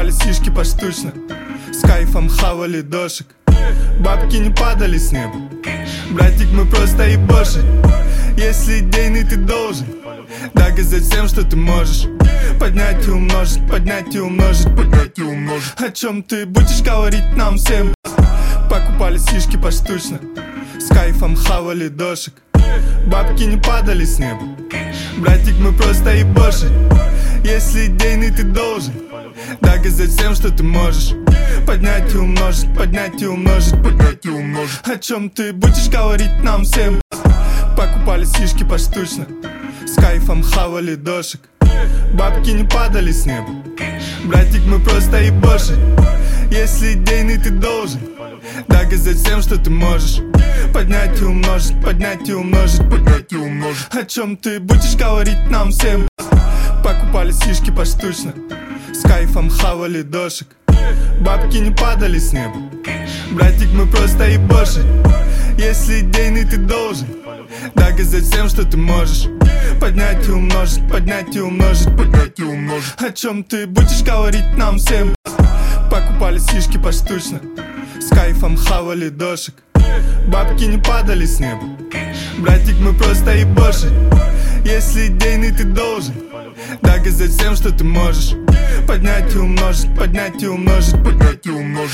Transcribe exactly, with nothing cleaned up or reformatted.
Покупали сишки поштучно, с кайфом хавали дошек. Бабки не падали с неба, братик, мы просто ебоши. Если идейный ты должен доказать всем, что ты можешь. Поднять и умножить, поднять и умножить, поднять и умножить. О чем ты будешь говорить нам всем? Покупали сишки поштучно, с кайфом хавали дошек. Бабки не падали с неба, братик, мы просто ебоши. Если идейный ты должен доказать всем, что ты можешь. Поднять и умножить, поднять и умножить, поднять и умножить. О чем ты будешь говорить нам всем? Покупали сишки поштучно, с кайфом хавали дошек. Бабки не падали с неба, братик, мы просто ебоши. Если идейный ты должен доказать всем, что ты можешь. Поднять и умножить, поднять и умножить, поднять и умножить. О чем ты будешь говорить нам всем? Покупали сишки поштучно, с кайфом хавали дошек. Бабки не падали с неба, братик, мы просто ебоши. Если идейный ты должен доказать всем, что ты можешь. Поднять и умножить, поднять и умножить, поднять и умножить. О чем ты будешь говорить нам всем? Покупали сишки поштучно, с кайфом хавали дошек. Бабки не падали с неба, братик, мы просто ебоши. Если идейный ты должен доказать всем, что ты можешь. Поднять и умножить, поднять и умножить, поднять и умножить.